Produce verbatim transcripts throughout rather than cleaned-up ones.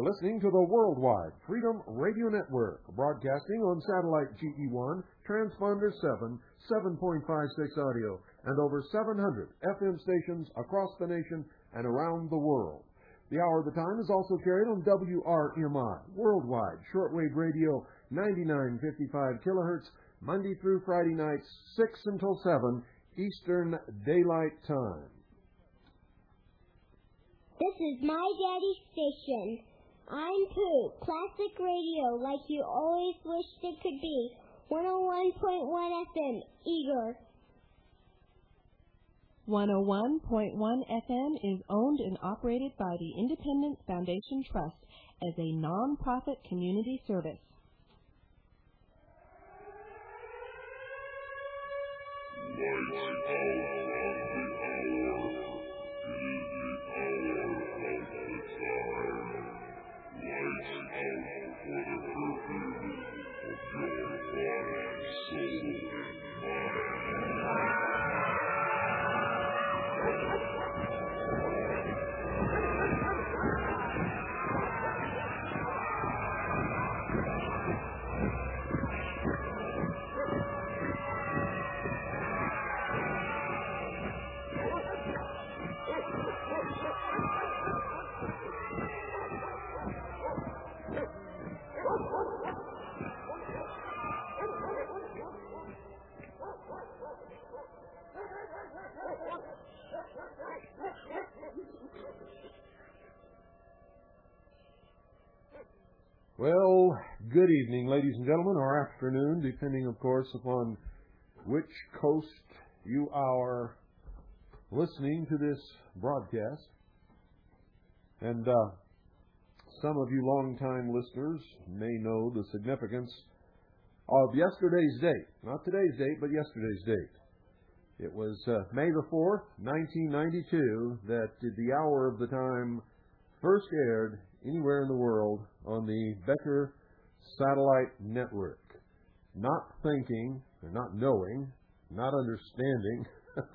listening to the Worldwide Freedom Radio Network, broadcasting on satellite G E one, transponder seven, seven point five six audio, and over seven hundred F M stations across the nation and around the world. The Hour of the Time is also carried on W R M I, Worldwide Shortwave Radio, ninety-nine fifty-five kilohertz, Monday through Friday nights, six until seven, Eastern Daylight Time. This is my daddy's station. I'm Pooh, classic radio like you always wished it could be. one oh one point one F M, Eager. one oh one point one F M is owned and operated by the Independence Foundation Trust as a non-profit community service. Well, good evening, ladies and gentlemen, or afternoon, depending, of course, upon which coast you are listening to this broadcast. And uh, some of you longtime listeners may know the significance of yesterday's date. Not today's date, but yesterday's date. It was uh, May the fourth, nineteen ninety-two, that the Hour of the Time first aired anywhere in the world on the Becker Satellite Network. Not thinking, or not knowing, not understanding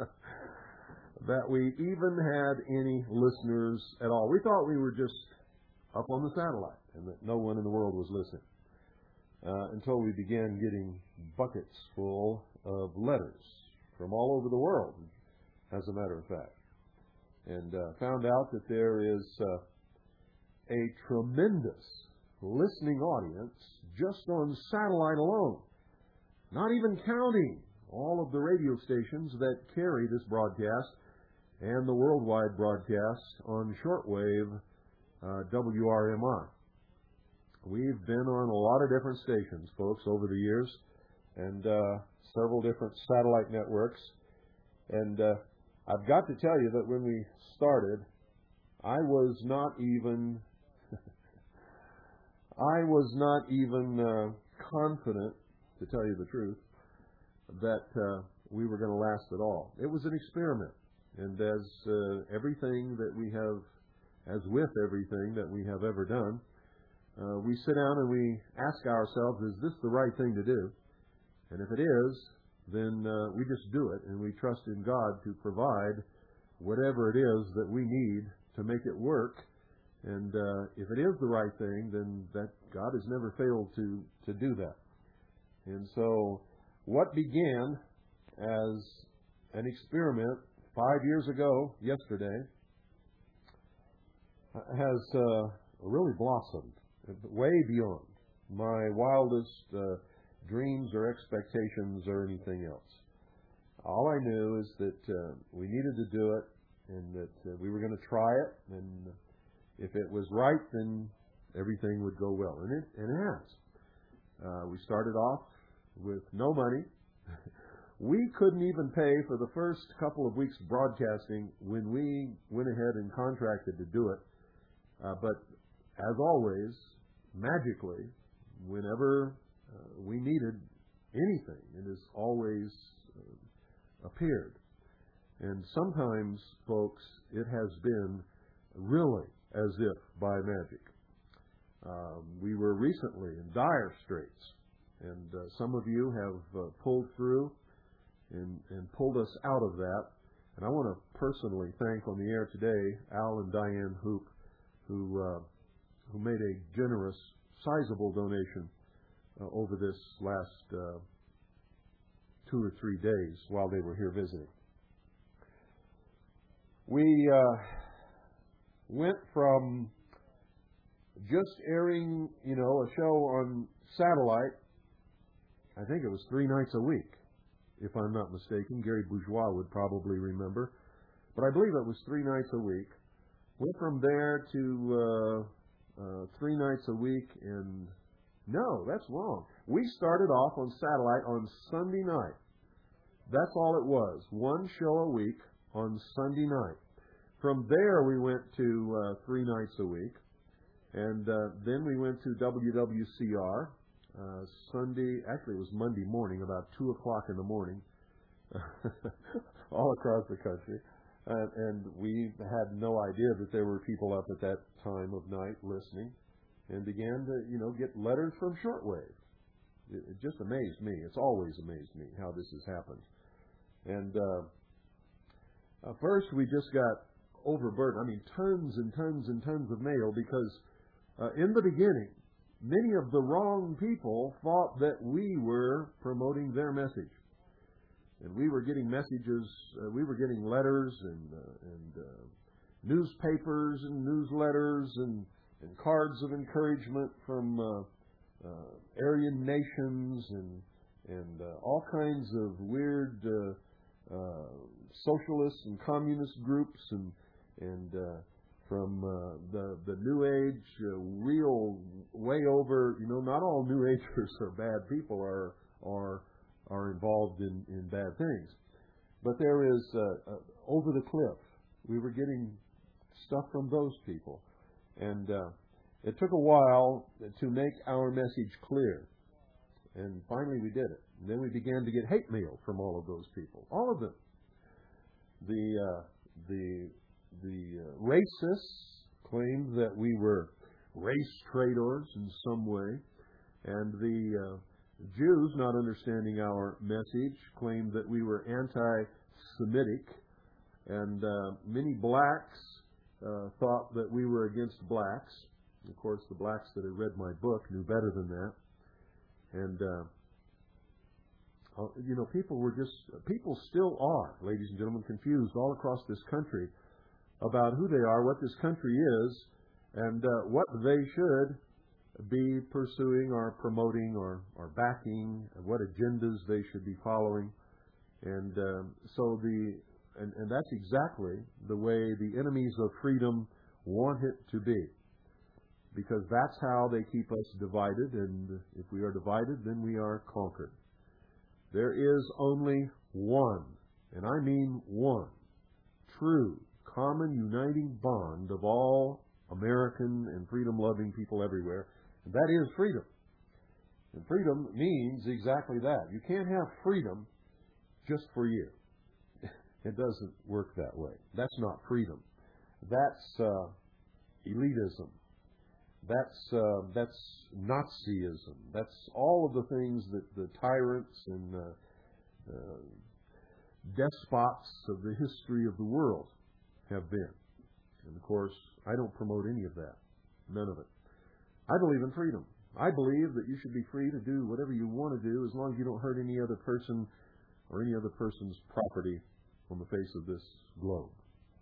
that we even had any listeners at all. We thought we were just up on the satellite and that no one in the world was listening uh, until we began getting buckets full of letters from all over the world, as a matter of fact, and uh, found out that there is uh, a tremendous listening audience just on satellite alone, not even counting all of the radio stations that carry this broadcast and the worldwide broadcast on shortwave uh, W R M I. We've been on a lot of different stations, folks, over the years, and uh, several different satellite networks. And uh, I've got to tell you that when we started, I was not even I was not even uh, confident, to tell you the truth, that uh, we were going to last at all. It was an experiment. And as uh, everything that we have, as with everything that we have ever done, uh, we sit down and we ask ourselves, is this the right thing to do? And if it is, then uh, we just do it, and we trust in God to provide whatever it is that we need to make it work. And uh, if it is the right thing, then that God has never failed to, to do that. And so what began as an experiment five years ago, yesterday, has uh, really blossomed way beyond my wildest uh, dreams or expectations or anything else. All I knew is that uh, we needed to do it, and that uh, we were going to try it, and if it was right, then everything would go well. And it, and it has. Uh, we started off with no money. We couldn't even pay for the first couple of weeks broadcasting when we went ahead and contracted to do it. Uh, but as always, magically, whenever uh, we needed anything, it has always uh, appeared. And sometimes, folks, it has been really as if by magic. Um, we were recently in dire straits, and uh, some of you have uh, pulled through and, and pulled us out of that. And I want to personally thank on the air today Al and Diane Hoop, who uh, who made a generous, sizable donation uh, over this last uh, two or three days while they were here visiting. We uh, went from just airing, you know, a show on satellite, I think it was three nights a week, if I'm not mistaken. Gary Bourgeois would probably remember. But I believe it was three nights a week. Went from there to uh, uh, three nights a week, and no, that's wrong. We started off on satellite on Sunday night. That's all it was, one show a week on Sunday night. From there, we went to uh, three nights a week, and uh, then we went to W W C R uh, Sunday. Actually, it was Monday morning, about two o'clock in the morning, all across the country. Uh, and we had no idea that there were people up at that time of night listening, and began to, you know, get letters from shortwave. It, it just amazed me. It's always amazed me how this has happened. And uh, uh, first, we just got overburdened. I mean, tons and tons and tons of mail, because uh, in the beginning, many of the wrong people thought that we were promoting their message. And we were getting messages, uh, we were getting letters and, uh, and uh, newspapers and newsletters and, and cards of encouragement from uh, uh, Aryan nations and, and uh, all kinds of weird uh, uh, socialist and communist groups, and, and uh, from uh, the, the New Age, uh, real way over, you know, not all New Agers are bad people, are are are involved in, in bad things. But there is, uh, uh, over the cliff, we were getting stuff from those people. And uh, it took a while to make our message clear. And finally we did it. And then we began to get hate mail from all of those people. All of them. The, uh, the, the uh, racists claimed that we were race traitors in some way. And the... Uh, Jews, not understanding our message, claimed that we were anti-Semitic, and uh, many blacks uh, thought that we were against blacks. Of course, the blacks that had read my book knew better than that. And, uh, you know, people were just, people still are, ladies and gentlemen, confused all across this country about who they are, what this country is, and uh, what they should be pursuing or promoting or, or backing, what agendas they should be following. And um, so the and, and that's exactly the way the enemies of freedom want it to be, because that's how they keep us divided, and if we are divided, then we are conquered. There is only one, and I mean one, true, common, uniting bond of all American and freedom-loving people everywhere. And that is freedom. And freedom means exactly that. You can't have freedom just for you. It doesn't work that way. That's not freedom. That's uh, elitism. That's uh, that's Nazism. That's all of the things that the tyrants and uh, uh, despots of the history of the world have been. And of course, I don't promote any of that. None of it. I believe in freedom. I believe that you should be free to do whatever you want to do as long as you don't hurt any other person or any other person's property on the face of this globe.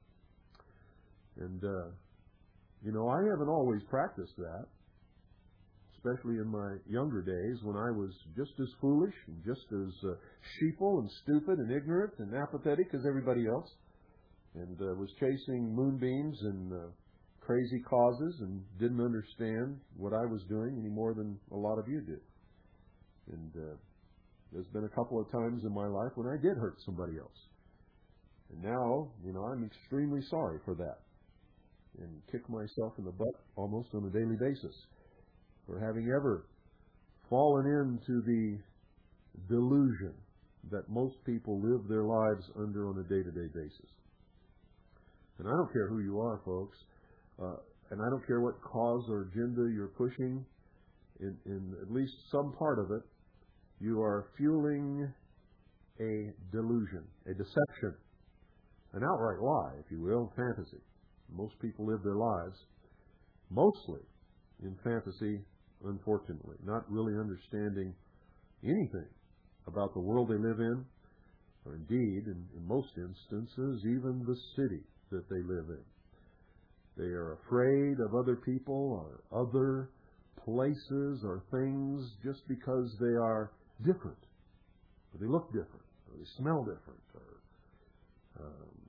And, uh, you know, I haven't always practiced that, especially in my younger days when I was just as foolish and just as uh, sheeple and stupid and ignorant and apathetic as everybody else, and uh, was chasing moonbeams and uh, crazy causes and didn't understand what I was doing any more than a lot of you did. And uh, there's been a couple of times in my life when I did hurt somebody else. And now, you know, I'm extremely sorry for that, and kick myself in the butt almost on a daily basis for having ever fallen into the delusion that most people live their lives under on a day-to-day basis. And I don't care who you are, folks. Uh, and I don't care what cause or agenda you're pushing, in, in at least some part of it, you are fueling a delusion, a deception, an outright lie, if you will, fantasy. Most people live their lives, mostly, in fantasy, unfortunately, not really understanding anything about the world they live in, or indeed, in, in most instances, even the city that they live in. They are afraid of other people or other places or things just because they are different, or they look different, or they smell different, or um,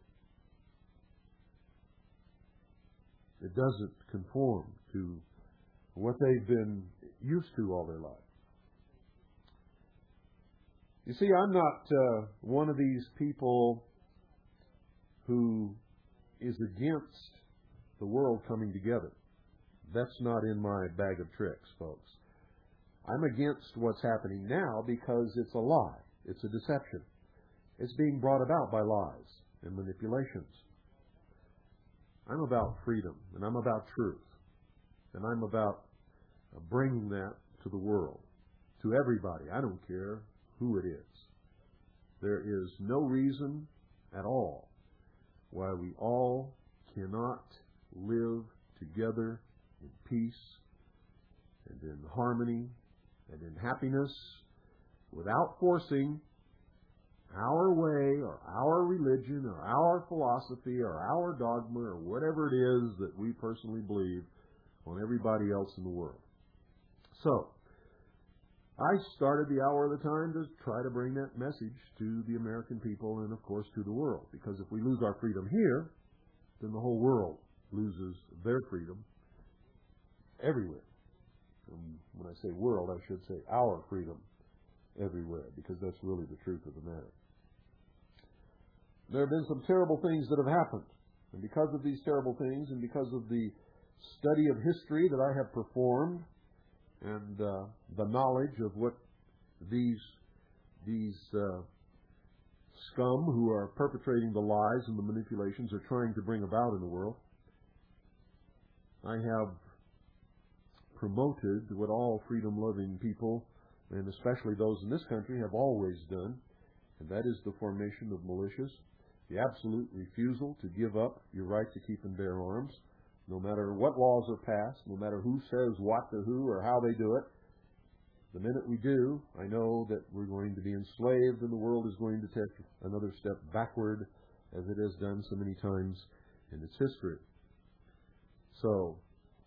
it doesn't conform to what they've been used to all their life. You see, I'm not uh, one of these people who is against the world coming together. That's not in my bag of tricks, folks. I'm against what's happening now because it's a lie. It's a deception. It's being brought about by lies and manipulations. I'm about freedom, and I'm about truth, and I'm about bringing that to the world, to everybody. I don't care who it is. There is no reason at all why we all cannot live together in peace and in harmony and in happiness without forcing our way or our religion or our philosophy or our dogma or whatever it is that we personally believe on everybody else in the world. So, I started the Hour of the Time to try to bring that message to the American people and, of course, to the world. Because if we lose our freedom here, then the whole world loses their freedom everywhere. And when I say world, I should say our freedom everywhere, because that's really the truth of the matter. There have been some terrible things that have happened. And because of these terrible things and because of the study of history that I have performed, and uh, the knowledge of what these these uh, scum who are perpetrating the lies and the manipulations are trying to bring about in the world, I have promoted what all freedom-loving people, and especially those in this country, have always done, and that is the formation of militias, the absolute refusal to give up your right to keep and bear arms, no matter what laws are passed, no matter who says what to who or how they do it. The minute we do, I know that we're going to be enslaved and the world is going to take another step backward, as it has done so many times in its history. So,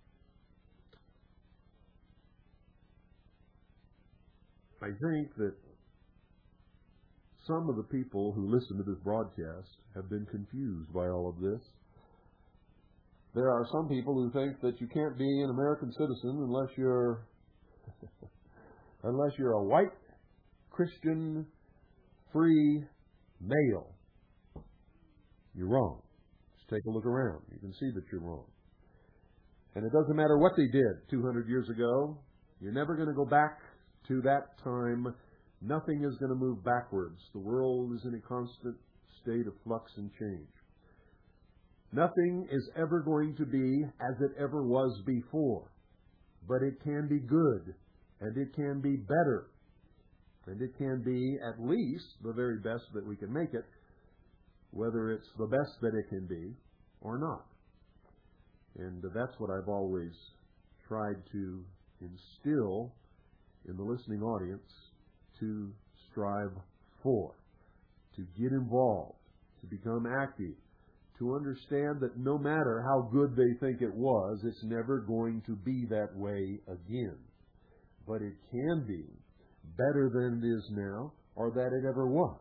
I think that some of the people who listen to this broadcast have been confused by all of this. There are some people who think that you can't be an American citizen unless you're unless you're a white, Christian, free male. You're wrong. Just take a look around. You can see that you're wrong. And it doesn't matter what they did two hundred years ago. You're never going to go back to that time. Nothing is going to move backwards. The world is in a constant state of flux and change. Nothing is ever going to be as it ever was before. But it can be good, and it can be better, and it can be at least the very best that we can make it, whether it's the best that it can be or not. And that's what I've always tried to instill in the listening audience, to strive for, to get involved, to become active, to understand that no matter how good they think it was, it's never going to be that way again. But it can be better than it is now, or that it ever was.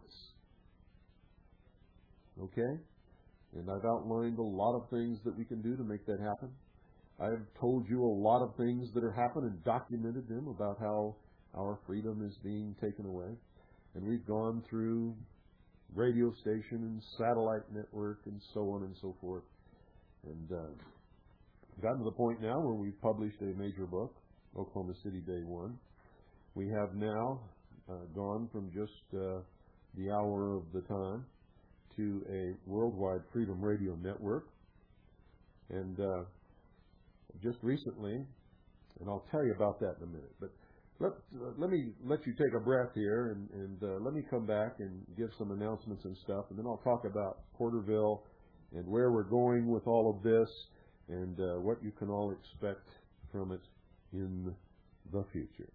Okay? And I've outlined a lot of things that we can do to make that happen. I've told you a lot of things that are happening and documented them about how our freedom is being taken away. And we've gone through radio station and satellite network and so on and so forth. And uh, gotten to the point now where we've published a major book, Oklahoma City Day One. We have now uh, gone from just uh, the Hour of the Time to a worldwide freedom radio network. And uh, just recently, and I'll tell you about that in a minute, but let, uh, let me let you take a breath here, and, and uh, let me come back and give some announcements and stuff, and then I'll talk about Porterville and where we're going with all of this, and uh, what you can all expect from it in the future.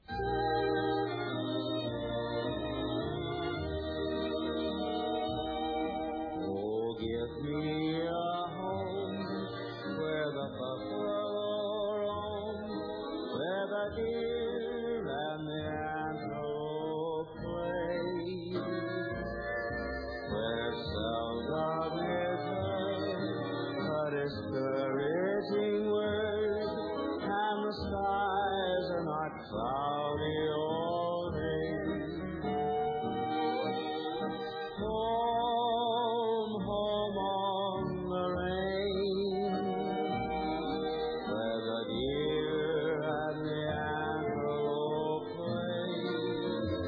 Oh, give me a home where the buffalo roam, where the deer and the antelope play, where seldom is heard a discouraging word, and the skies are not cloudy all day. Home, home on the range, where the deer and the antelope play,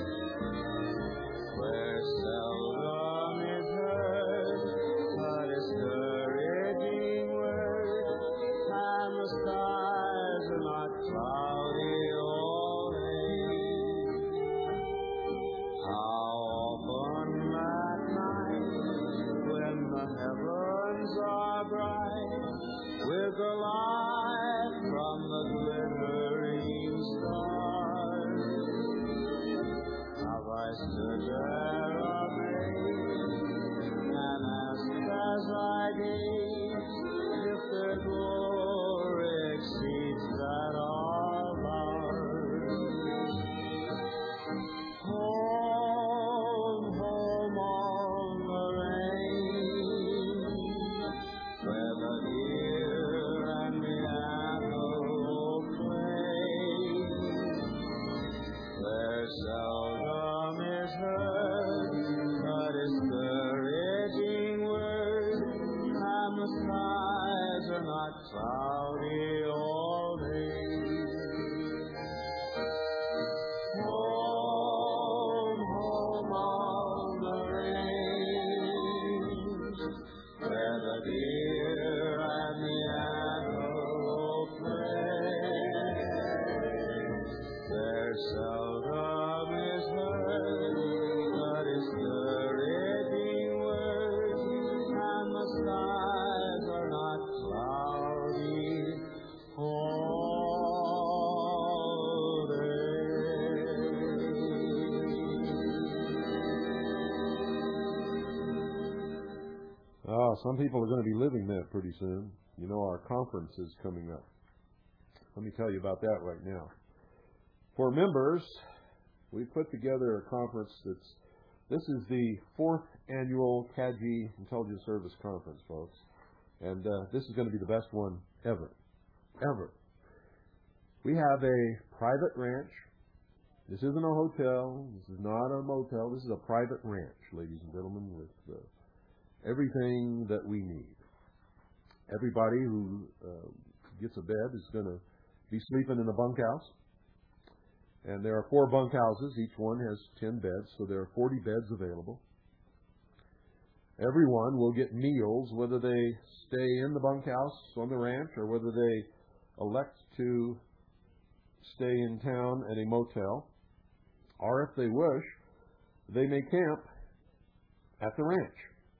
where seldom is heard a discouraging word, and the skies are not cloudy all day. How often at night, when the heavens are bright, with the light from the glittering stars, have I stood there amazed and asked as I gaze if their glory exceeds that of ours. Home, home on the range, where the deer and the antelope play, where seldom is heard a discouraging word, and the skies are not cloudy all day. Home, home on the range, where the deer and the antelope play, there seldom is heard a discouraging word, and the skies are not cloudy all day. Ah, some people are going to be living that pretty soon. You know, our conference is coming up. Let me tell you about that right now. For members, we put together a conference that's, this is the fourth annual C A D G Intelligence Service Conference, folks. And uh, this is going to be the best one ever. Ever. We have a private ranch. This isn't a hotel. This is not a motel. This is a private ranch, ladies and gentlemen, with uh, everything that we need. Everybody who uh, gets a bed is going to be sleeping in a bunkhouse. And there are four bunkhouses. Each one has ten beds, so there are forty beds available. Everyone will get meals, whether they stay in the bunkhouse on the ranch or whether they elect to stay in town at a motel. Or if they wish, they may camp at the ranch.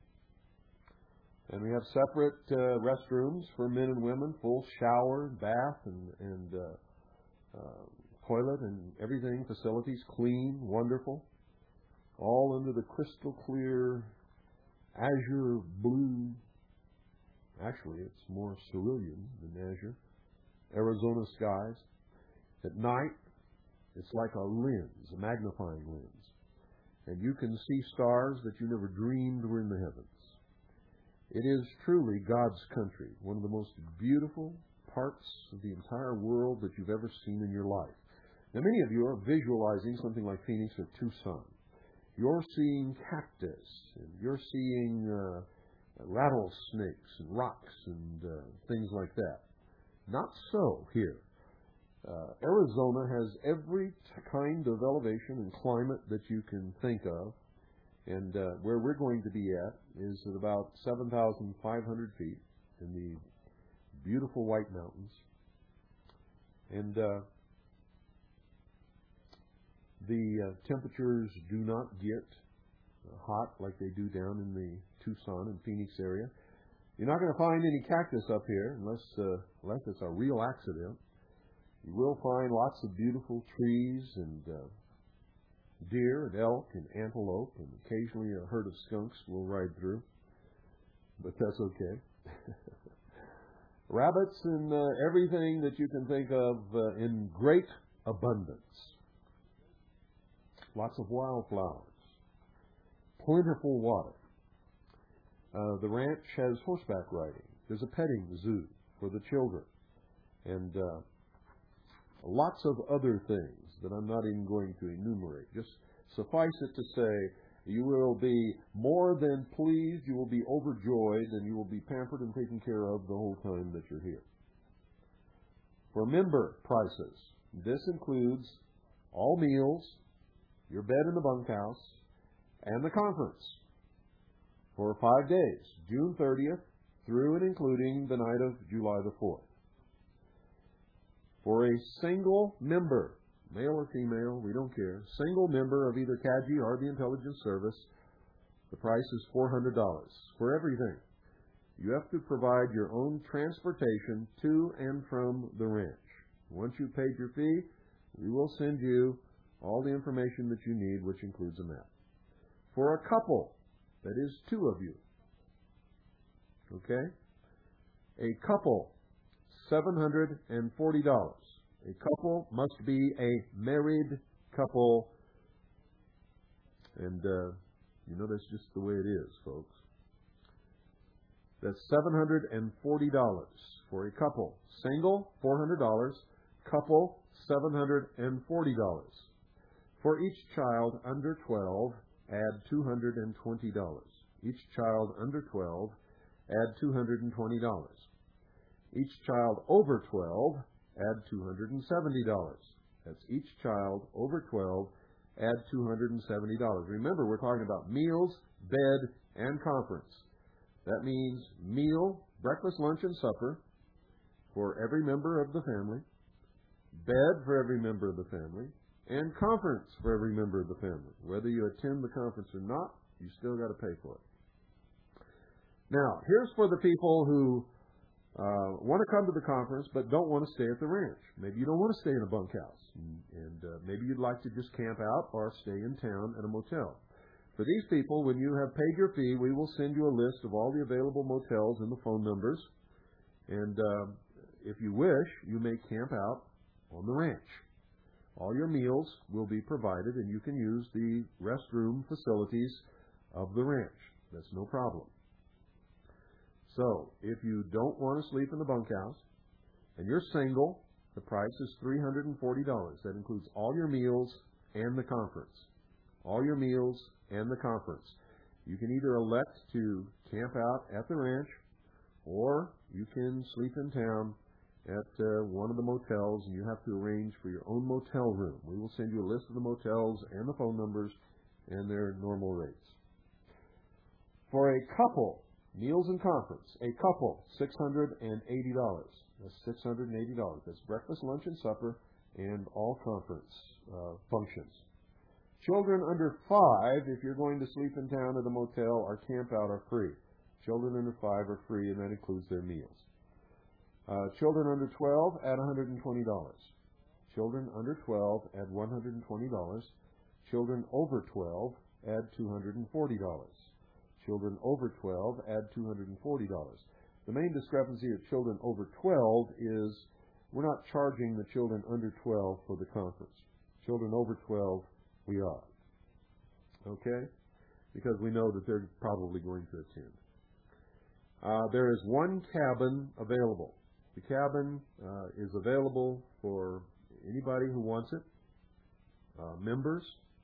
And we have separate uh, restrooms for men and women, full shower, bath, and, and uh, uh, toilet and everything, facilities, clean, wonderful, all under the crystal clear azure blue, actually it's more cerulean than azure, Arizona skies. At night, it's like a lens, a magnifying lens, and you can see stars that you never dreamed were in the heavens. It is truly God's country, one of the most beautiful parts of the entire world that you've ever seen in your life. Now, many of you are visualizing something like Phoenix or Tucson. You're seeing cactus, and you're seeing uh, rattlesnakes and rocks and uh, things like that. Not so here. Uh, Arizona has every t- kind of elevation and climate that you can think of. And uh, where we're going to be at is at about seven thousand five hundred feet in the beautiful White Mountains. And uh, the uh, temperatures do not get hot like they do down in the Tucson and Phoenix area. You're not going to find any cactus up here unless, uh, unless it's a real accident. You will find lots of beautiful trees and uh, deer and elk and antelope, and occasionally a herd of skunks will ride through, but that's okay. Rabbits and uh, everything that you can think of uh, in great abundance. Lots of wildflowers. Plentiful water. Uh, the ranch has horseback riding. There's a petting zoo for the children. And uh, lots of other things that I'm not even going to enumerate. Just suffice it to say, you will be more than pleased, you will be overjoyed, and you will be pampered and taken care of the whole time that you're here. For member prices, this includes all meals, your bed in the bunkhouse, and the conference for five days, June thirtieth through and including the night of July the fourth. For a single member, male or female, we don't care, single member of either C A G I or the Intelligence Service, the price is four hundred dollars for everything. You have to provide your own transportation to and from the ranch. Once you've paid your fee, we will send you all the information that you need, which includes a map. For a couple, that is two of you, okay? A couple, seven hundred forty dollars. A couple must be a married couple. And, uh, you know, that's just the way it is, folks. That's seven hundred forty dollars for a couple. Single, four hundred dollars. Couple, seven hundred forty dollars. For each child under twelve, add two hundred twenty dollars. Each child under twelve, add two hundred twenty dollars. Each child over twelve, add two hundred seventy dollars. That's each child over twelve, add two hundred seventy dollars. Remember, we're talking about meals, bed, and conference. That means meal, breakfast, lunch, and supper for every member of the family, bed for every member of the family, and conference for every member of the family. Whether you attend the conference or not, you still got to pay for it. Now, here's for the people who uh, want to come to the conference but don't want to stay at the ranch. Maybe you don't want to stay in a bunkhouse, and, and uh, maybe you'd like to just camp out or stay in town at a motel. For these people, when you have paid your fee, we will send you a list of all the available motels and the phone numbers. And uh, if you wish, you may camp out on the ranch. All your meals will be provided, and you can use the restroom facilities of the ranch. That's no problem. So, if you don't want to sleep in the bunkhouse, and you're single, the price is three hundred forty dollars. That includes all your meals and the conference. All your meals and the conference. You can either elect to camp out at the ranch, or you can sleep in town at uh, one of the motels, and you have to arrange for your own motel room. We will send you a list of the motels and the phone numbers and their normal rates. For a couple, meals and conference, a couple, six hundred eighty dollars. That's six hundred eighty dollars. That's breakfast, lunch, and supper, and all conference uh, functions. Children under five, if you're going to sleep in town at a motel or camp out, are free. Children under five are free, and that includes their meals. Uh, children under twelve, add one hundred twenty dollars. Children under twelve, add one hundred twenty dollars. Children over twelve, add two hundred forty dollars. Children over twelve, add two hundred forty dollars. The main discrepancy of children over twelve is we're not charging the children under twelve for the conference. Children over twelve, we are. Okay? Because we know that they're probably going to attend. Uh, there is one cabin available. The cabin uh, is available for anybody who wants it, uh, members,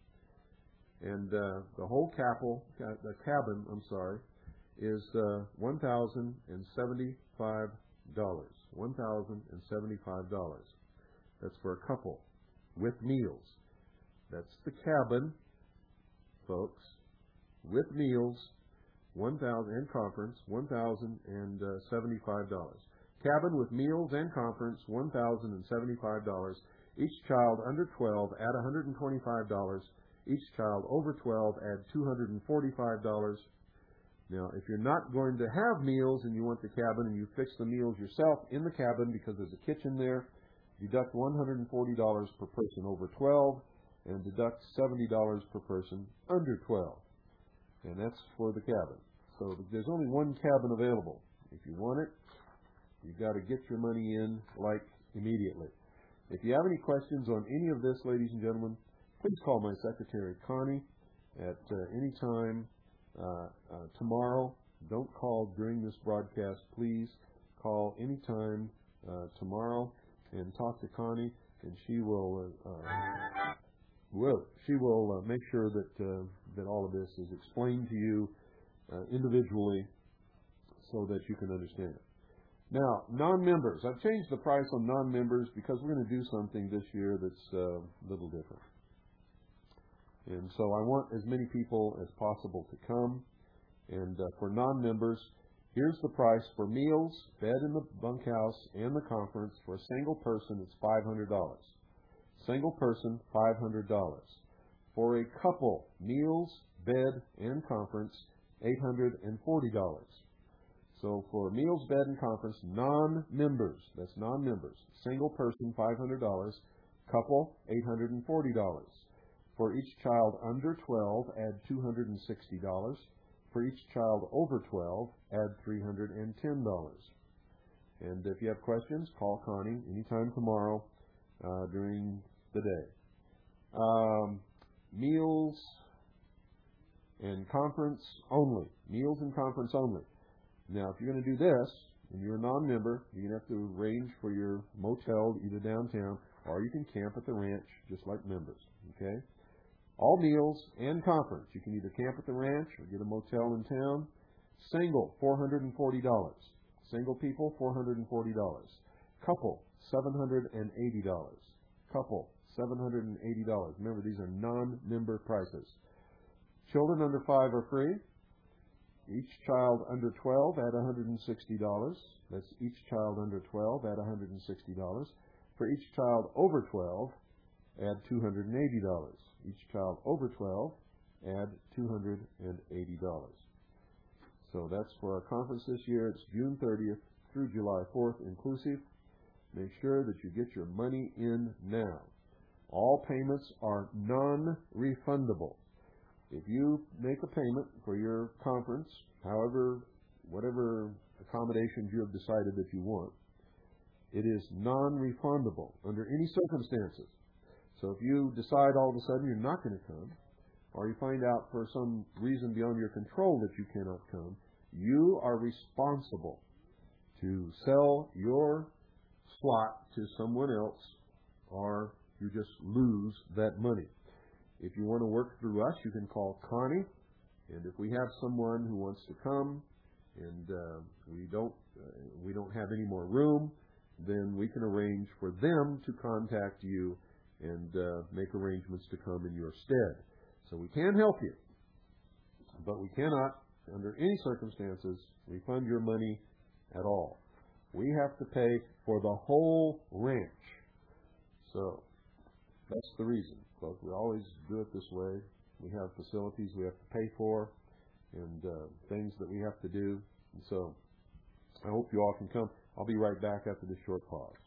and uh, the whole capel, the cabin, I'm sorry, is uh, one thousand seventy-five dollars. one thousand seventy-five dollars. That's for a couple with meals. That's the cabin, folks, with meals, one thousand and conference, one thousand seventy-five dollars. Cabin with meals and conference, one thousand seventy-five dollars. Each child under twelve, add one hundred twenty-five dollars. Each child over twelve, add two hundred forty-five dollars. Now, if you're not going to have meals and you want the cabin and you fix the meals yourself in the cabin because there's a kitchen there, deduct one hundred forty dollars per person over twelve, and deduct seventy dollars per person under twelve. And that's for the cabin. So there's only one cabin available. If you want it, you've got to get your money in, like, immediately. If you have any questions on any of this, ladies and gentlemen, please call my secretary, Connie, at uh, any time uh, uh, tomorrow. Don't call during this broadcast. Please call any time uh, tomorrow and talk to Connie, and she will uh, uh, will she will uh, make sure that uh, that all of this is explained to you uh, individually so that you can understand it. Now, non-members. I've changed the price on non-members because we're going to do something this year that's uh, a little different. And so I want as many people as possible to come. And uh, for non-members, here's the price for meals, bed in the bunkhouse, and the conference. For a single person, it's five hundred dollars. Single person, five hundred dollars. For a couple, meals, bed, and conference, eight hundred forty dollars. So for meals, bed, and conference, non-members, that's non-members, single person, five hundred dollars, couple, eight hundred forty dollars. For each child under twelve, add two hundred sixty dollars. For each child over twelve, add three hundred ten dollars. And if you have questions, call Connie anytime tomorrow uh, during the day. Um, meals and conference only. Meals and conference only. Now, if you're going to do this, and you're a non-member, you're going to have to arrange for your motel either downtown, or you can camp at the ranch just like members, okay? All meals and conference. You can either camp at the ranch or get a motel in town. Single, four hundred forty dollars. Single people, four hundred forty dollars. Couple, seven hundred eighty dollars. Couple, seven hundred eighty dollars. Remember, these are non-member prices. Children under five are free. Each child under twelve, add one hundred sixty dollars. That's each child under twelve, add one hundred sixty dollars. For each child over twelve, add two hundred eighty dollars. Each child over twelve, add two hundred eighty dollars. So that's for our conference this year. It's June thirtieth through July fourth inclusive. Make sure that you get your money in now. All payments are non-refundable. If you make a payment for your conference, however, whatever accommodations you have decided that you want, it is non-refundable under any circumstances. So if you decide all of a sudden you're not going to come, or you find out for some reason beyond your control that you cannot come, you are responsible to sell your slot to someone else, or you just lose that money. If you want to work through us, you can call Connie, and if we have someone who wants to come and uh, we don't uh, we don't have any more room, then we can arrange for them to contact you and uh, make arrangements to come in your stead. So we can help you, but we cannot, under any circumstances, refund your money at all. We have to pay for the whole ranch. So that's the reason. Because we always do it this way. We have facilities we have to pay for and uh, things that we have to do. And so I hope you all can come. I'll be right back after this short pause.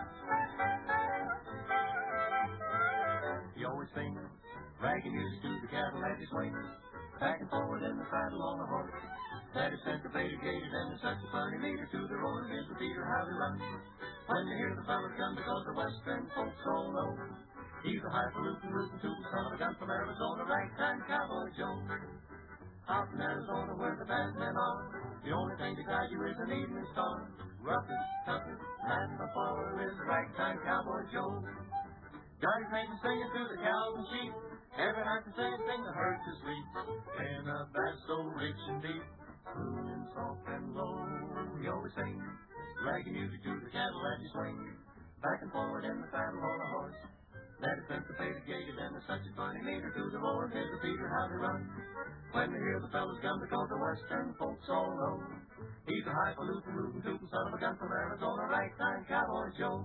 You always sing ragged music to the cattle as they swing, back and forward in the saddle on the horse. That is syncopated, gated, and there's such a funny meter to the roar. Here's the beater, how they run. When they hear the fellas come, because the western folks all know he's a highfalutin, rootin' tootin' son of a gun from Arizona, ragtime cowboy Joe. Out in Arizona where the bad men are, the only thing to guide you is an evening star. Roughest, toughest man before is ragtime cowboy Joe. Got his name singing to the cows and sheep, every night the same thing that hurts his sleep. In a bass so rich and deep, crooning soft and low, he always sings ragged music to the cattle as he swing, back and forward in the saddle on a horse. That is syncopated, gated, and there's such a funny meter to the roar. Here's the beater, how they run. When they hear the fellas come, because the western folks all know he's a highfalutin, rootin' tootin' son of a gun from Arizona, ragtime cowboy Joe.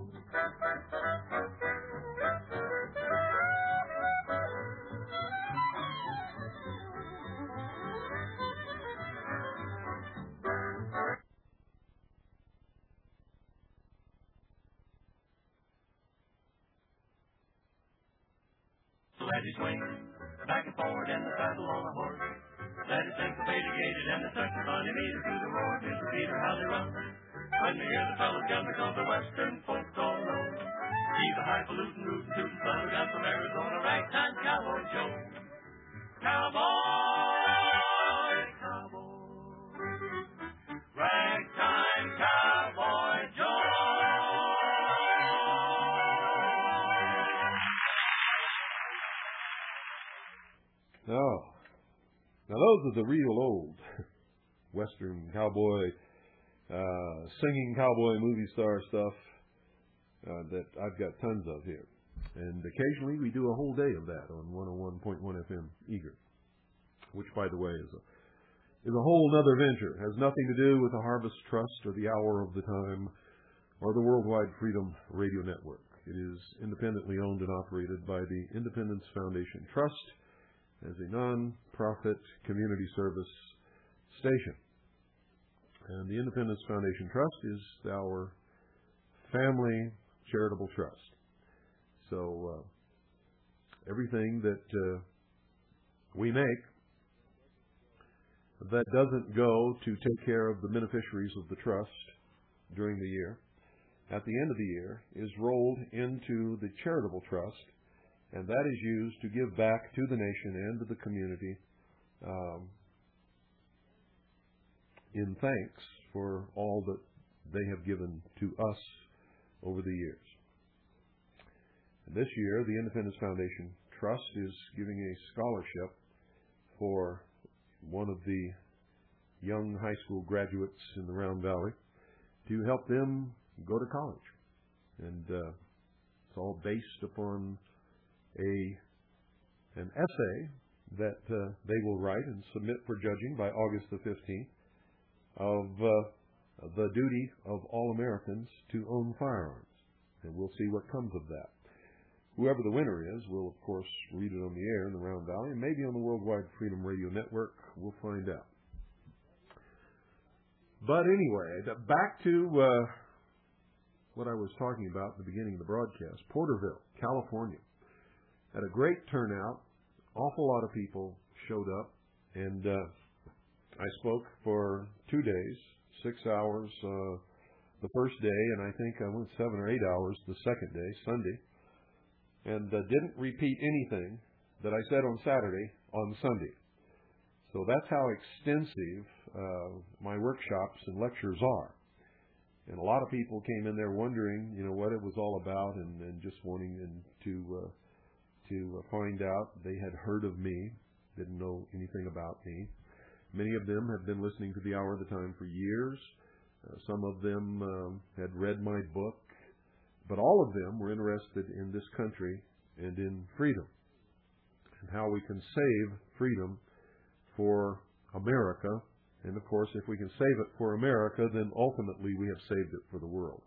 as he swings back and forward in the saddle on a horse. That is syncopated, gated, and it's such a funny meter to the roar. Mister Peter, how they run when you hear the fellas gun, because the western folks all know he's a highfalutin, rootin' tootin' son of a gun from Arizona, ragtime cowboy Joe. Cowboy, cowboy, ragtime cowboy Joe. Oh, now those are the real old Western cowboy, uh, singing cowboy movie star stuff uh, that I've got tons of here. And occasionally we do a whole day of that on one oh one point one F M Eager, which, by the way, is a, is a whole other venture. It has nothing to do with the Harvest Trust or the Hour of the Time or the Worldwide Freedom Radio Network. It is independently owned and operated by the Independence Foundation Trust as a non-profit community service station. And the Independence Foundation Trust is our family charitable trust. So uh, everything that uh, we make that doesn't go to take care of the beneficiaries of the trust during the year, at the end of the year, is rolled into the charitable trust, and that is used to give back to the nation and to the community um, in thanks for all that they have given to us over the years. And this year, the Independence Foundation Trust is giving a scholarship for one of the young high school graduates in the Round Valley to help them go to college. And uh, it's all based upon a an essay that uh, they will write and submit for judging by August the fifteenth of uh, the duty of all Americans to own firearms. And we'll see what comes of that. Whoever the winner is will, of course, read it on the air in the Round Valley, and maybe on the Worldwide Freedom Radio Network. We'll find out. But anyway, back to uh, what I was talking about at the beginning of the broadcast. Porterville, California. Had a great turnout. Awful lot of people showed up. And uh, I spoke for two days, six hours uh, the first day, and I think I went seven or eight hours the second day, Sunday. And uh, didn't repeat anything that I said on Saturday on Sunday. So that's how extensive uh, my workshops and lectures are. And a lot of people came in there wondering, you know, what it was all about, and, and just wanting and to uh, to find out. They had heard of me, didn't know anything about me. Many of them have been listening to the Hour of the Time for years. Uh, some of them um, had read my book. But all of them were interested in this country and in freedom, and how we can save freedom for America. And, of course, if we can save it for America, then ultimately we have saved it for the world.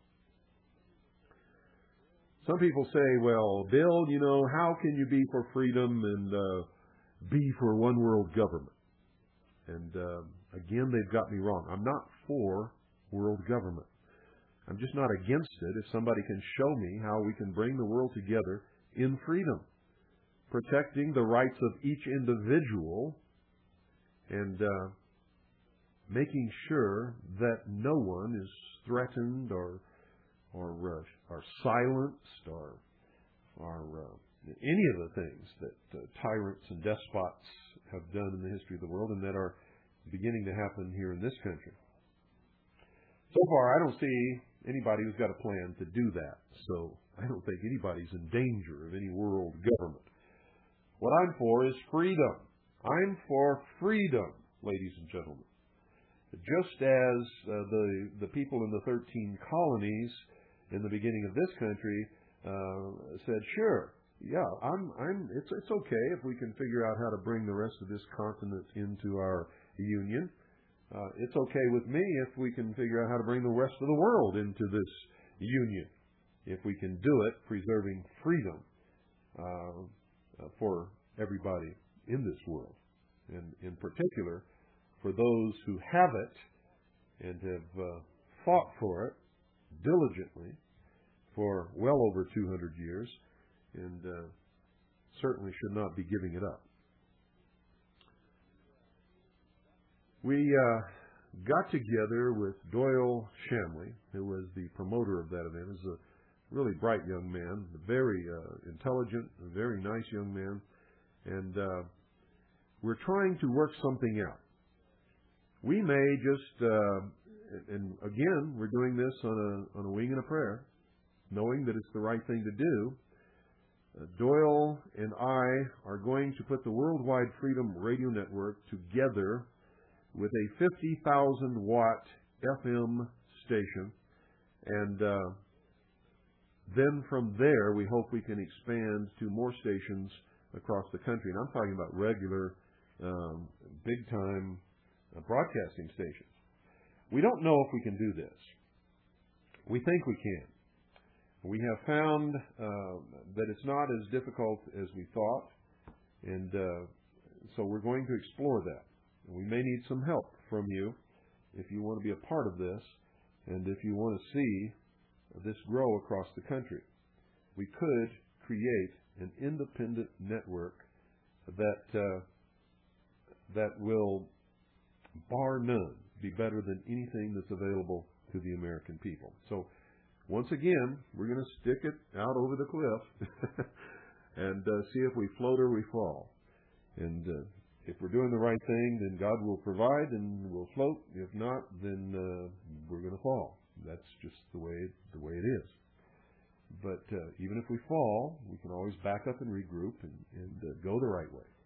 Some people say, well, Bill, you know, how can you be for freedom and uh, be for one world government? And, uh, again, they've got me wrong. I'm not for world government. I'm just not against it if somebody can show me how we can bring the world together in freedom, protecting the rights of each individual and uh, making sure that no one is threatened or or uh, or silenced or or uh, any of the things that uh, tyrants and despots have done in the history of the world and that are beginning to happen here in this country. So far, I don't see anybody who's got a plan to do that. So I don't think anybody's in danger of any world government. What I'm for is freedom. I'm for freedom, ladies and gentlemen. Just as uh, the the people in the thirteen colonies in the beginning of this country uh, said, sure, yeah, I'm I'm it's it's okay if we can figure out how to bring the rest of this continent into our union. Uh, it's okay with me if we can figure out how to bring the rest of the world into this union. If we can do it, preserving freedom uh, for everybody in this world. And in particular, for those who have it and have uh, fought for it diligently for well over two hundred years. And uh, certainly should not be giving it up. We uh, got together with Doyle Shamley, who was the promoter of that event. He's a really bright young man, very uh, intelligent, a very nice young man, and uh, we're trying to work something out. We may just, uh, and again, we're doing this on a on a wing and a prayer, knowing that it's the right thing to do. Uh, Doyle and I are going to put the Worldwide Freedom Radio Network together with a fifty thousand watt F M station, and uh, then from there we hope we can expand to more stations across the country. And I'm talking about regular, um, big-time uh, broadcasting stations. We don't know if we can do this. We think we can. We have found uh, that it's not as difficult as we thought, and uh, so we're going to explore that. We may need some help from you if you want to be a part of this and if you want to see this grow across the country. We could create an independent network that uh, that will, bar none, be better than anything that's available to the American people. So once again, we're going to stick it out over the cliff and uh, see if we float or we fall. And uh, if we're doing the right thing, then God will provide and we'll float. If not, then uh, we're going to fall. That's just the way the way it is. But uh, even if we fall, we can always back up and regroup and, and uh, go the right way.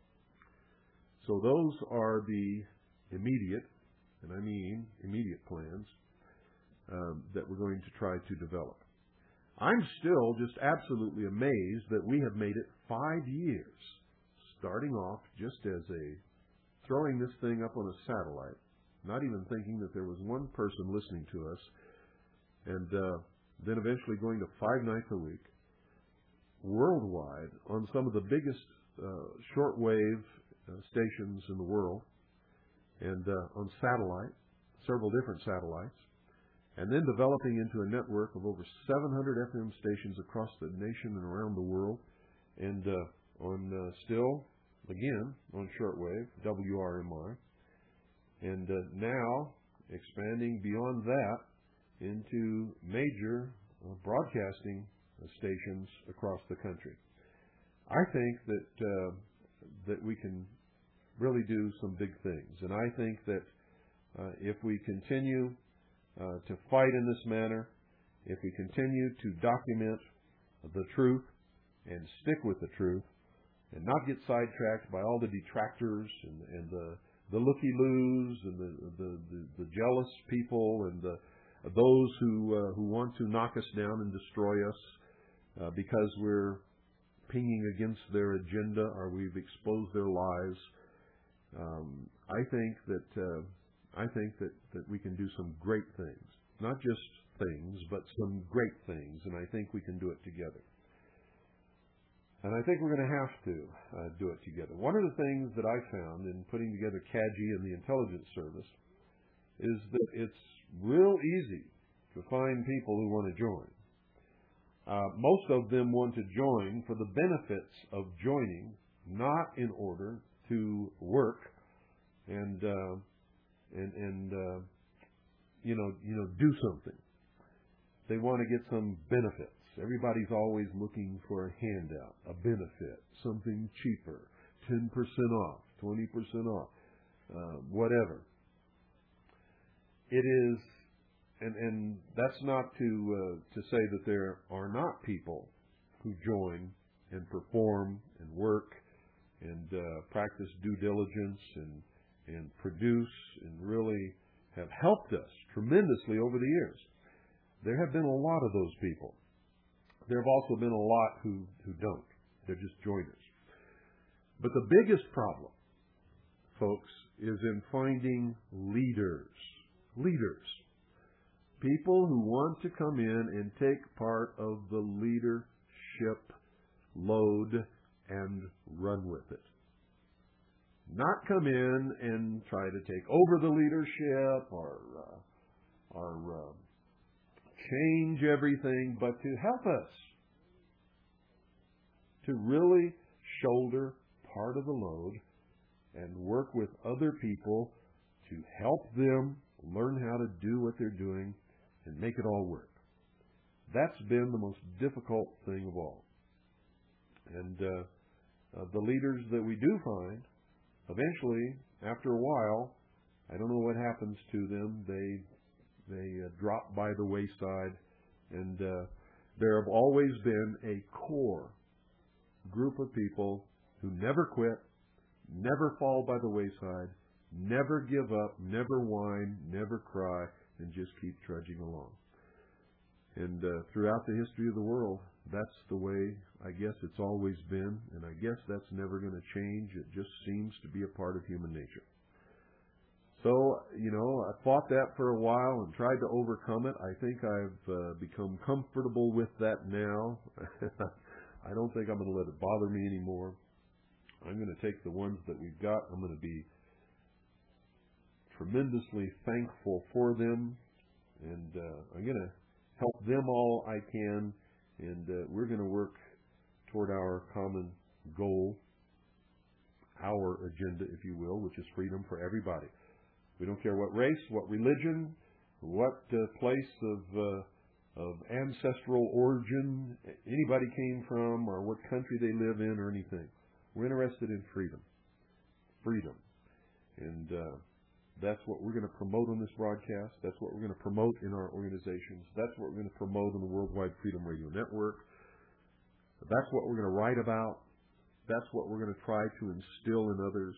So those are the immediate, and I mean immediate plans um, that we're going to try to develop. I'm still just absolutely amazed that we have made it five years. Starting off just as a throwing this thing up on a satellite, not even thinking that there was one person listening to us, and uh, then eventually going to five nights a week, worldwide, on some of the biggest uh, shortwave uh, stations in the world, and uh, on satellite, several different satellites, and then developing into a network of over seven hundred F M stations across the nation and around the world, and uh, on uh, still, again, on shortwave, W R M I, and uh, now expanding beyond that into major uh, broadcasting uh, stations across the country. I think that uh, that we can really do some big things, and I think that uh, if we continue uh, to fight in this manner, if we continue to document the truth and stick with the truth, and not get sidetracked by all the detractors and, and the the looky-loos and the, the, the, the jealous people and the, those who uh, who want to knock us down and destroy us uh, because we're pinging against their agenda or we've exposed their lies. Um, I think that uh, I think that, that we can do some great things, not just things, but some great things, and I think we can do it together. And I think we're going to have to uh, do it together. One of the things that I found in putting together C A G I and the Intelligence Service is that it's real easy to find people who want to join. Uh, most of them want to join for the benefits of joining, not in order to work and uh, and and uh, you know you know do something. They want to get some benefits. Everybody's always looking for a handout, a benefit, something cheaper, ten percent off, twenty percent off, uh, whatever. It is, and, and that's not to uh, to say that there are not people who join and perform and work and uh, practice due diligence and and produce and really have helped us tremendously over the years. There have been a lot of those people. There have also been a lot who, who don't. They're just joiners. But the biggest problem, folks, is in finding leaders. Leaders. People who want to come in and take part of the leadership load and run with it. Not come in and try to take over the leadership or, uh, or uh, change everything, but to help us, to really shoulder part of the load and work with other people to help them learn how to do what they're doing and make it all work. That's been the most difficult thing of all. And uh, uh, the leaders that we do find, eventually, after a while, I don't know what happens to them. They they uh, drop by the wayside, and uh, there have always been a core group of people who never quit, never fall by the wayside, never give up, never whine, never cry, and just keep trudging along. And uh, throughout the history of the world, that's the way I guess it's always been, and I guess that's never going to change. It just seems to be a part of human nature. So, you know, I fought that for a while and tried to overcome it. I think I've uh, become comfortable with that now. I don't think I'm going to let it bother me anymore. I'm going to take the ones that we've got. I'm going to be tremendously thankful for them, and uh, I'm going to help them all I can, and uh, we're going to work toward our common goal, our agenda, if you will, which is freedom for everybody. We don't care what race, what religion, what uh, place of uh, of ancestral origin anybody came from, or what country they live in, or anything. We're interested in freedom. Freedom. And uh, that's what we're going to promote on this broadcast. That's what we're going to promote in our organizations. That's what we're going to promote on the Worldwide Freedom Radio Network. That's what we're going to write about. That's what we're going to try to instill in others.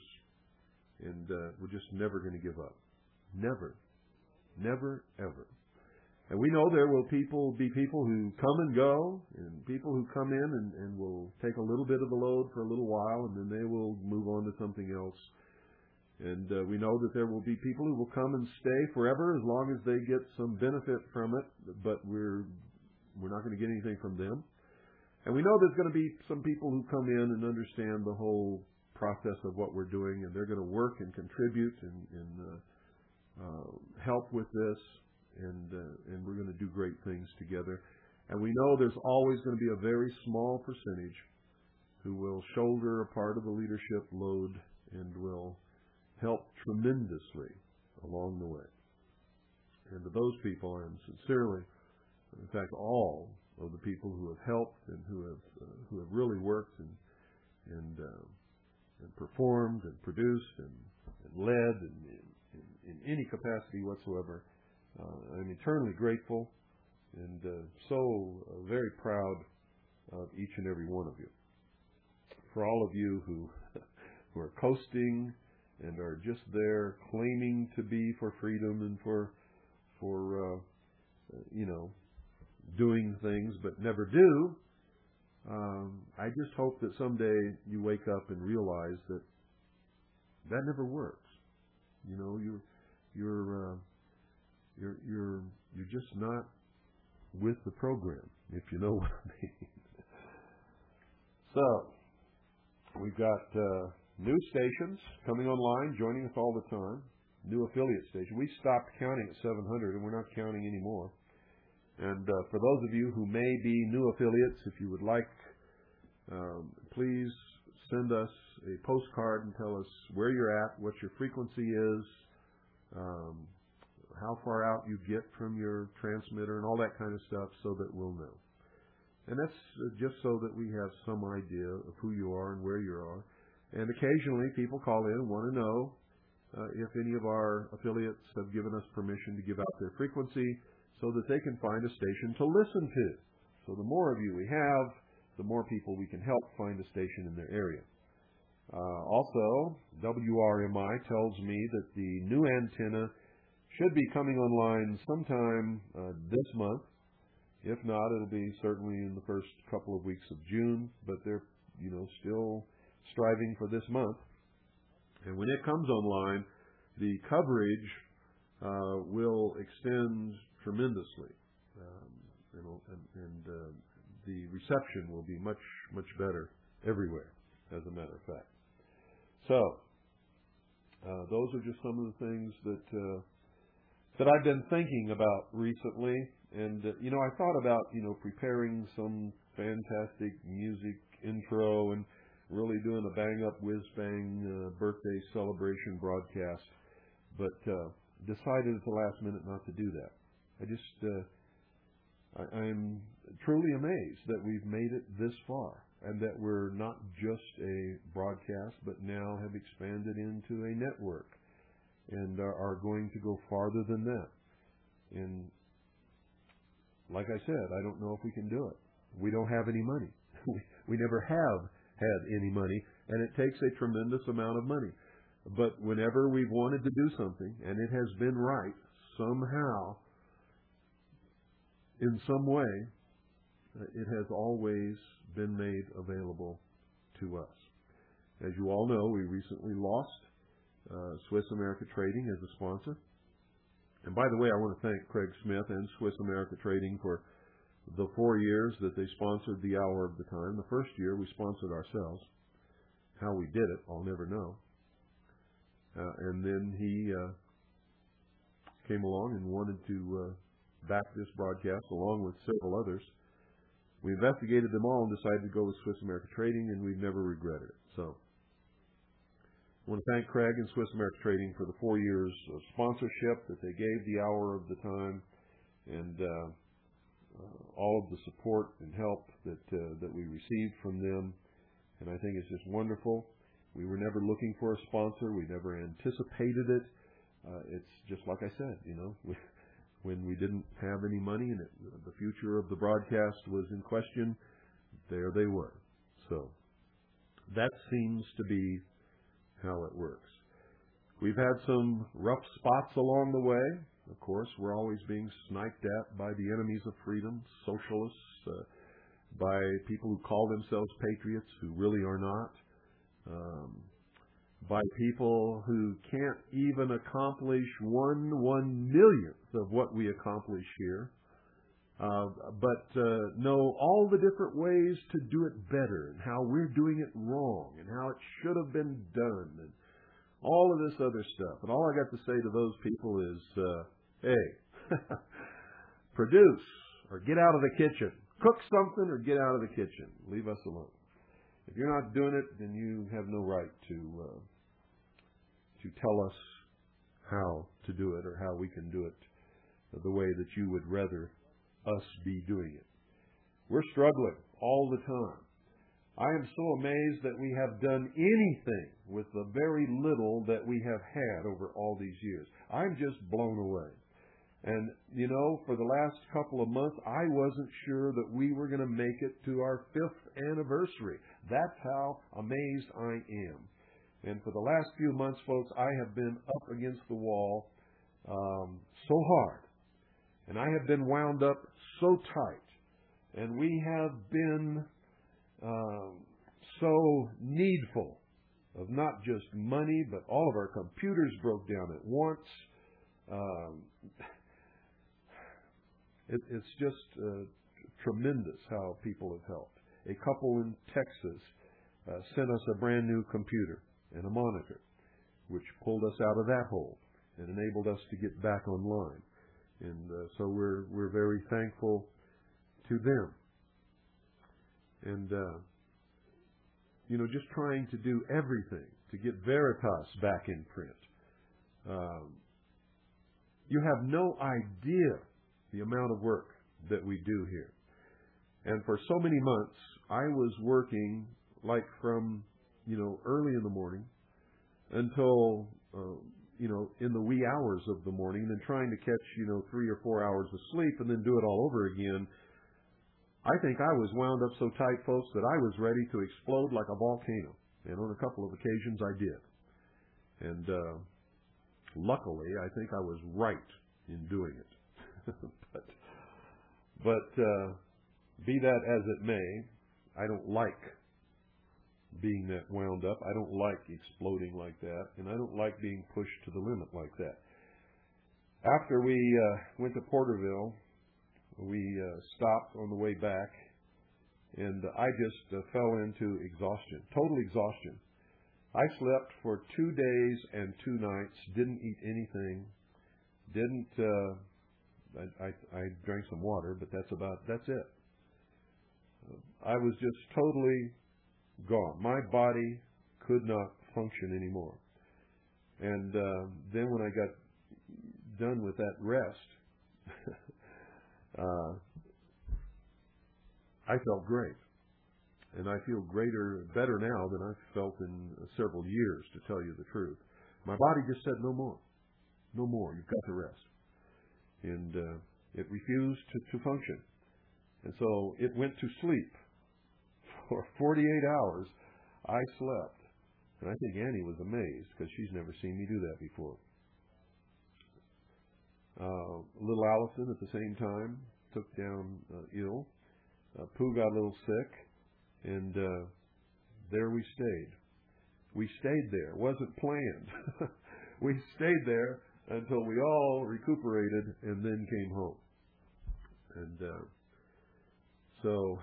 And uh, we're just never going to give up. Never. Never, ever. And we know there will people be people who come and go, and people who come in and, and will take a little bit of the load for a little while, and then they will move on to something else. And uh, we know that there will be people who will come and stay forever as long as they get some benefit from it, but we're we're not going to get anything from them. And we know there's going to be some people who come in and understand the whole process of what we're doing, and they're going to work and contribute and, and uh, uh, help with this, and uh, and we're going to do great things together. And we know there's always going to be a very small percentage who will shoulder a part of the leadership load and will help tremendously along the way. And to those people, and sincerely, in fact, all of the people who have helped and who have uh, who have really worked and and, uh, and performed and produced and, and led in, in, in any capacity whatsoever, uh, I'm eternally grateful and uh, so uh, very proud of each and every one of you. For all of you who who are coasting and are just there claiming to be for freedom and for for uh, you know doing things but never do, um, I just hope that someday you wake up and realize that that never works. You know, you're you're uh, you're you're you're just not with the program, if you know what I mean. So we've got uh, new stations coming online, joining us all the time. New affiliate station. We stopped counting at seven hundred, and we're not counting anymore. And uh, for those of you who may be new affiliates, if you would like, um, please send us a postcard and tell us where you're at, what your frequency is, um, how far out you get from your transmitter, and all that kind of stuff, so that we'll know. And that's uh, just so that we have some idea of who you are and where you are. And occasionally people call in and want to know uh, if any of our affiliates have given us permission to give out their frequency so that they can find a station to listen to. So the more of you we have, the more people we can help find a station in their area. Uh, also, W R M I tells me that the new antenna should be coming online sometime uh, this month. If not, it'll be certainly in the first couple of weeks of June, but they're, you know, still striving for this month. And when it comes online, the coverage uh, will extend tremendously, um, and, and, and uh, the reception will be much, much better everywhere, as a matter of fact. So, uh, those are just some of the things that uh, that I've been thinking about recently. And, uh, you know, I thought about, you know, preparing some fantastic music intro and really doing a bang-up, whiz-bang uh, birthday celebration broadcast, but uh, decided at the last minute not to do that. I just, uh, I, I'm truly amazed that we've made it this far, and that we're not just a broadcast, but now have expanded into a network, and are, are going to go farther than that. And like I said, I don't know if we can do it. We don't have any money. we, we never have had any money, and it takes a tremendous amount of money. But whenever we've wanted to do something, and it has been right, somehow, in some way, it has always been made available to us. As you all know, we recently lost uh, Swiss America Trading as a sponsor. And by the way, I want to thank Craig Smith and Swiss America Trading for the four years that they sponsored the Hour of the Time. The first year we sponsored ourselves. How we did it, I'll never know. Uh, and then he uh, came along and wanted to uh, back this broadcast along with several others. We investigated them all and decided to go with Swiss America Trading, and we've never regretted it. So I want to thank Craig and Swiss America Trading for the four years of sponsorship that they gave the Hour of the Time, and uh, uh, all of the support and help that uh, that we received from them. And I think it's just wonderful. We were never looking for a sponsor. We never anticipated it. Uh, it's just like I said, you know, we, when we didn't have any money and it, the future of the broadcast was in question, there they were. So that seems to be how it works. We've had some rough spots along the way. Of course, we're always being sniped at by the enemies of freedom, socialists, uh, by people who call themselves patriots who really are not, um, by people who can't even accomplish one one millionth of what we accomplish here, uh, but uh, know all the different ways to do it better and how we're doing it wrong and how it should have been done and all of this other stuff. And all I got to say to those people is, uh, hey, produce or get out of the kitchen. Cook something or get out of the kitchen. Leave us alone. If you're not doing it, then you have no right to uh, to tell us how to do it or how we can do it the way that you would rather us be doing it. We're struggling all the time. I am so amazed that we have done anything with the very little that we have had over all these years. I'm just blown away. And, you know, for the last couple of months, I wasn't sure that we were going to make it to our fifth anniversary. That's how amazed I am. And for the last few months, folks, I have been up against the wall um, so hard. And I have been wound up so tight. And we have been um, so needful of not just money, but all of our computers broke down at once. Um, it, it's just uh, tremendous how people have helped. A couple in Texas uh, sent us a brand new computer and a monitor, which pulled us out of that hole and enabled us to get back online. And uh, so we're we're very thankful to them. And uh, you know, just trying to do everything to get Veritas back in print. Um, you have no idea the amount of work that we do here. And for so many months, I was working like from, you know, early in the morning until, uh, you know, in the wee hours of the morning and trying to catch, you know, three or four hours of sleep and then do it all over again. I think I was wound up so tight, folks, that I was ready to explode like a volcano. And on a couple of occasions I did. And uh, luckily, I think I was right in doing it. but but uh, be that as it may, I don't like being that wound up. I don't like exploding like that. And I don't like being pushed to the limit like that. After we uh, went to Porterville, we uh, stopped on the way back, and I just uh, fell into exhaustion, total exhaustion. I slept for two days and two nights, didn't eat anything, didn't, uh, I, I, I drank some water, but that's about, that's it. I was just totally gone. My body could not function anymore. And uh, then when I got done with that rest, uh, I felt great. And I feel greater, better now than I've felt in several years, to tell you the truth. My body just said no more. No more. You've got to rest. And uh, it refused to, to function. And so it went to sleep. For forty-eight hours, I slept. And I think Annie was amazed because she's never seen me do that before. Uh, little Allison at the same time took down uh, ill. Uh, Pooh got a little sick. And uh, there we stayed. We stayed there. It wasn't planned. We stayed there until we all recuperated and then came home. And uh, so,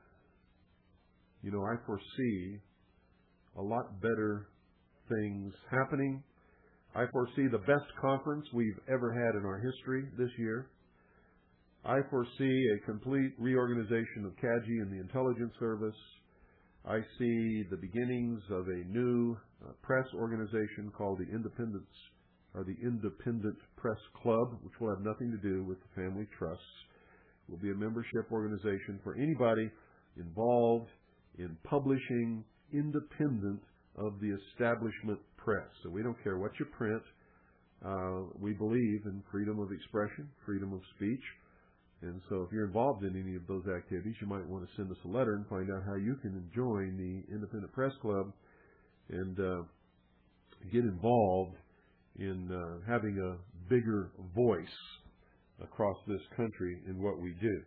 you know, I foresee a lot better things happening. I foresee the best conference we've ever had in our history this year. I foresee a complete reorganization of C A G I and the intelligence service. I see the beginnings of a new uh, press organization called the Independence or the Independent Press Club, which will have nothing to do with the family trusts. It will be a membership organization for anybody involved in publishing independent of the establishment press. So we don't care what you print. Uh, we believe in freedom of expression, freedom of speech. And so if you're involved in any of those activities, you might want to send us a letter and find out how you can join the Independent Press Club and uh, get involved in uh, having a bigger voice across this country in what we do.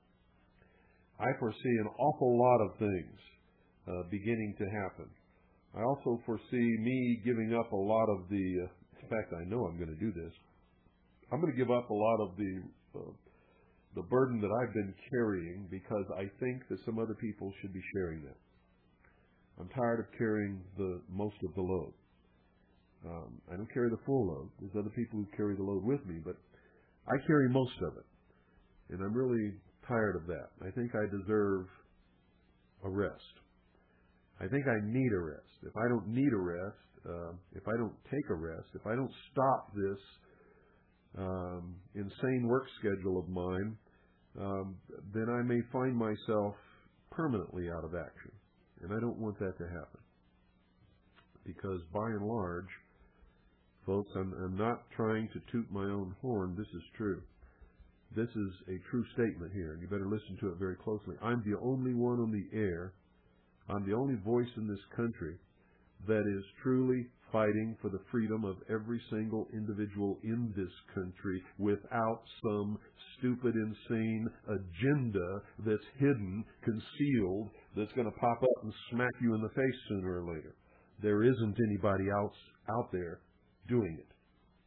I foresee an awful lot of things uh, beginning to happen. I also foresee me giving up a lot of the, uh, in fact, I know I'm going to do this. I'm going to give up a lot of the uh, the burden that I've been carrying because I think that some other people should be sharing that. I'm tired of carrying the most of the load. Um, I don't carry the full load. There's other people who carry the load with me, but I carry most of it. And I'm really tired of that. I think I deserve a rest. I think I need a rest. If I don't need a rest, uh, if I don't take a rest, if I don't stop this um, insane work schedule of mine, um, then I may find myself permanently out of action. And I don't want that to happen. Because by and large, folks, I'm, I'm not trying to toot my own horn. This is true. This is a true statement here, and you better listen to it very closely. I'm the only one on the air. I'm the only voice in this country that is truly fighting for the freedom of every single individual in this country without some stupid, insane agenda that's hidden, concealed, that's going to pop up and smack you in the face sooner or later. There isn't anybody else out there doing it.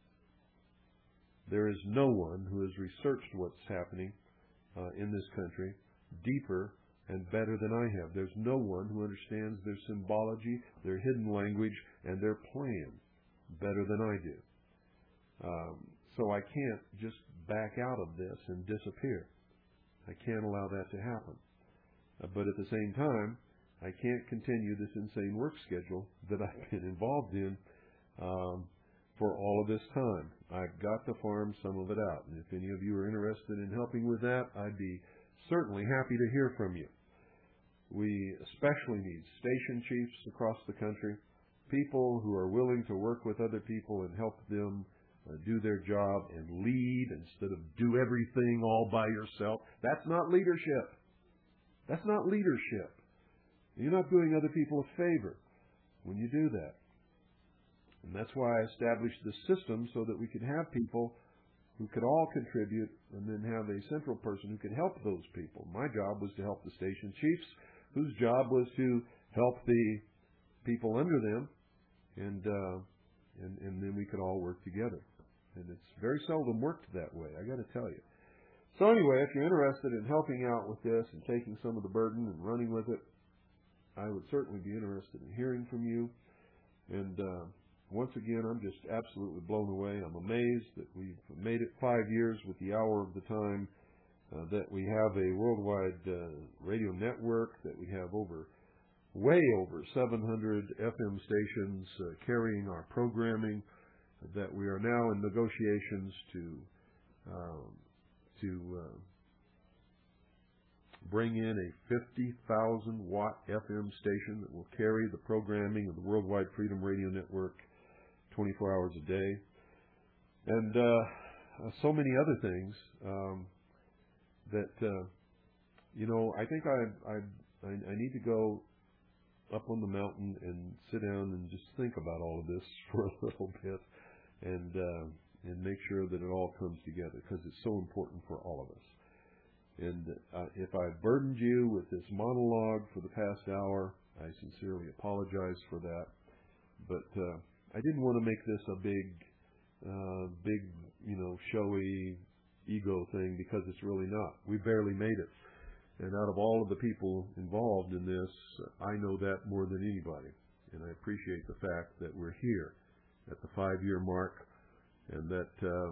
There is no one who has researched what's happening uh, in this country deeper and better than I have. There's no one who understands their symbology, their hidden language, and their plan better than I do. Um, so I can't just back out of this and disappear. I can't allow that to happen. Uh, but at the same time, I can't continue this insane work schedule that I've been involved in um, for all of this time. I've got to farm some of it out. And if any of you are interested in helping with that, I'd be certainly happy to hear from you. We especially need station chiefs across the country, people who are willing to work with other people and help them uh, do their job and lead instead of do everything all by yourself. That's not leadership. That's not leadership. You're not doing other people a favor when you do that. And that's why I established this system so that we could have people who could all contribute and then have a central person who could help those people. My job was to help the station chiefs, whose job was to help the people under them, and uh, and, and then we could all work together. And it's very seldom worked that way, I got to tell you. So anyway, if you're interested in helping out with this and taking some of the burden and running with it, I would certainly be interested in hearing from you. And uh, once again, I'm just absolutely blown away. I'm amazed that we've made it five years with the hour of the time uh, that we have a worldwide uh, radio network, that we have over, way over seven hundred F M stations uh, carrying our programming, that we are now in negotiations to um, to uh, bring in a fifty thousand watt F M station that will carry the programming of the Worldwide Freedom Radio Network twenty-four hours a day, and uh, so many other things um, that uh, you know. I think I, I I need to go up on the mountain and sit down and just think about all of this for a little bit, and uh, and make sure that it all comes together, because it's so important for all of us. And uh, if I've burdened you with this monologue for the past hour, I sincerely apologize for that. But uh, I didn't want to make this a big, uh, big, you know, showy ego thing, because it's really not. We barely made it. And out of all of the people involved in this, I know that more than anybody. And I appreciate the fact that we're here at the five-year mark, and that uh,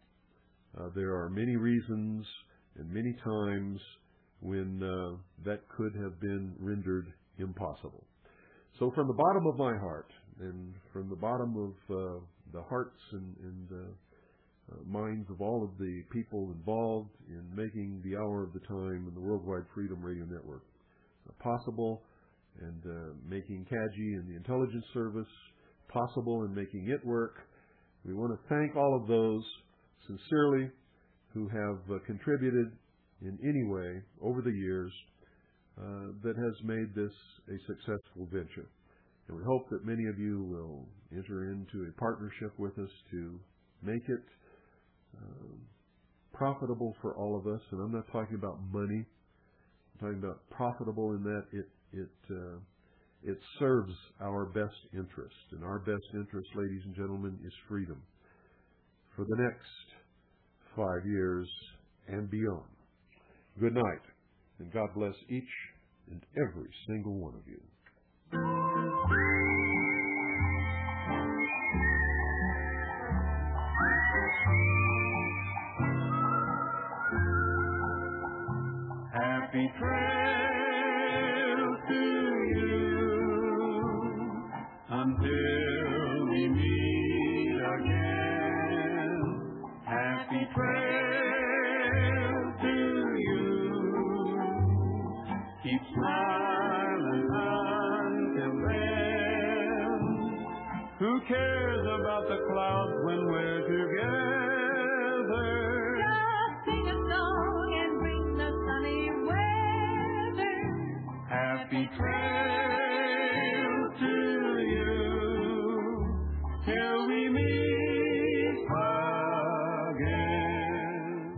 uh, there are many reasons and many times when uh, that could have been rendered impossible. So from the bottom of my heart, and from the bottom of uh, the hearts and, and uh, uh, minds of all of the people involved in making the Hour of the Time and the Worldwide Freedom Radio Network uh, possible, and uh, making C A G I and the Intelligence Service possible, and making it work, we want to thank all of those sincerely who have uh, contributed in any way over the years uh, that has made this a successful venture. And we hope that many of you will enter into a partnership with us to make it uh, profitable for all of us. And I'm not talking about money. I'm talking about profitable in that it it uh, it serves our best interest. And our best interest, ladies and gentlemen, is freedom for the next five years and beyond. Good night, and God bless each and every single one of you. Happy trails to you until we meet again. Happy trails to you. Keep smiling until then. Who cares about the clouds when we're together? Just sing a song and bring the sunny weather. Happy trails to you till we meet again.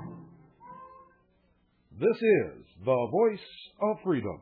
This is the Voice of Freedom.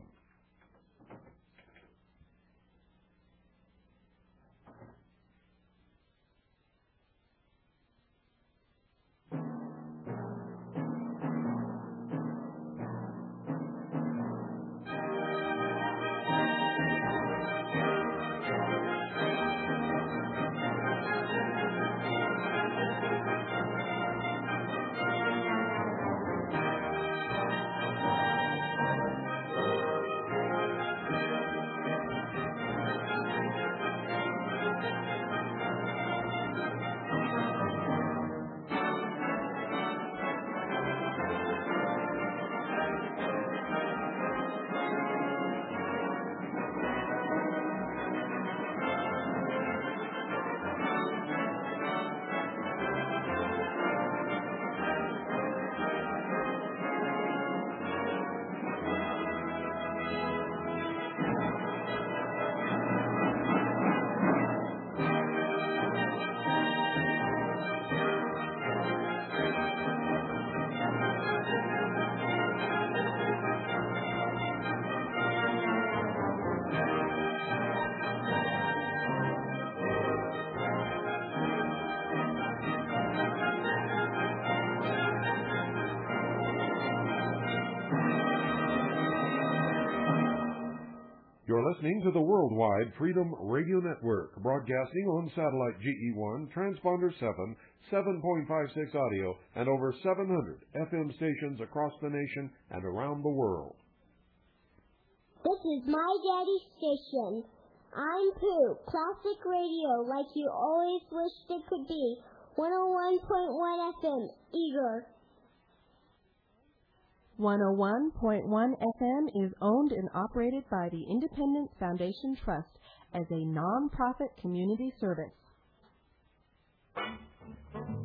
You're listening to the Worldwide Freedom Radio Network, broadcasting on satellite G E one, transponder seven, seven point five six audio, and over seven hundred F M stations across the nation and around the world. This is my daddy's station. I'm Pooh, classic radio like you always wished it could be. one oh one point one F M, Eager. one oh one point one F M is owned and operated by the Independence Foundation Trust as a non-profit community service.